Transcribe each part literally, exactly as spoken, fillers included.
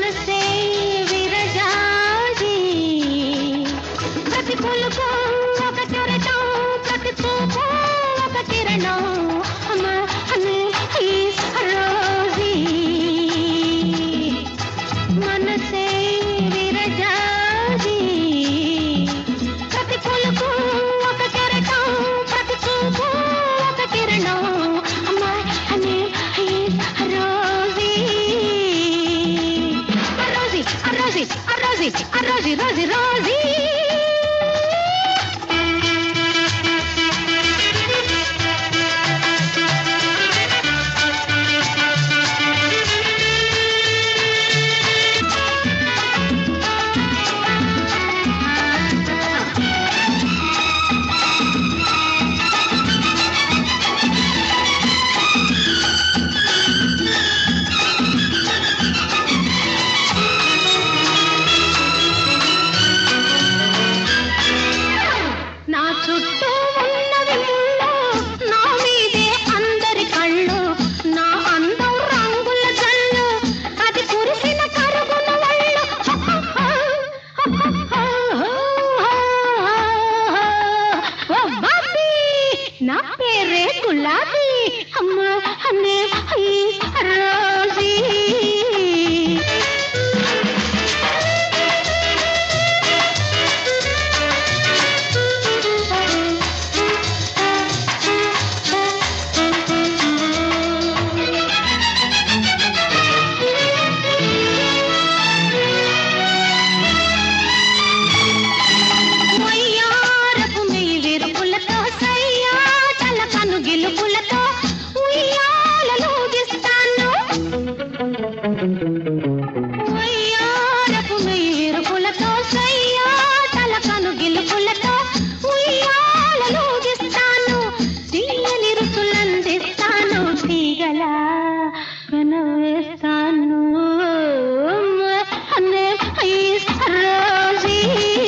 మనసే విరజాజి ప్రతి పులుపు ఒక కెరటం ప్రతి చూపు ఒక కిరణం రోజీ మనసే విరజాజి ప్రతి పులుపు ఒక కెరటం ప్రతి చూపు ఒక కిరణం రోజీ రోజీ రోజీ రోజీ రోజీ రోజీ చుట్టూ ఉన్నవి ముళ్ళు నా మీదే అందరి కళ్ళు నా అందం రంగుల జల్లు అది కురిసిన కరుగున వళ్ళు ఓ బాబీ నా పేరే గులాబీ అమ్మ అన్నే రోజీ గిలుపులతో ఉయ్యాలూగిస్తాను ఉయ్యారపు మెయ్యిరుపులతో సయ్యాటల కను గిలుపులతో ఉయ్యాలూగిస్తాను తీయని రుచులందిస్తాను తీగలా కనవేస్తాను అన్నే రోజీ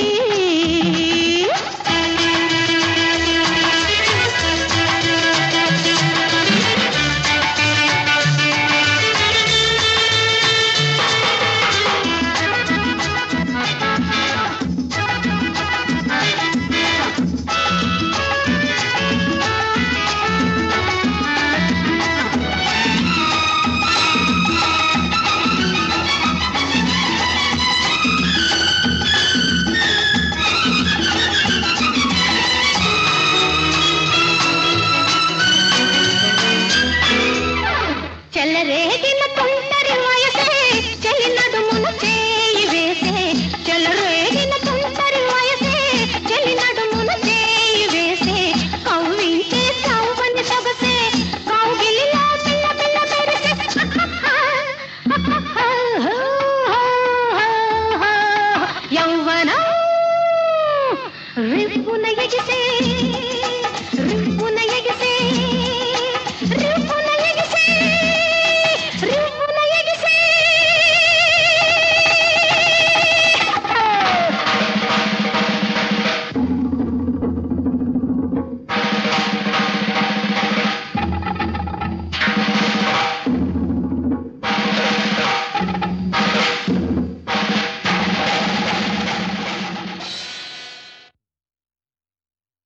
చెలరేగిన తుంటరి వయసే చెలి నడుమును చేయి వేసే చెలరేగిన తుంటరి వయసే చెలి నడుమును చేయి వేసే కవ్వించే చౌవని సొగసే కౌగిలిలో పిల్ల పిల్ల మెరిసే యౌవనం రివ్వున ఎగిసే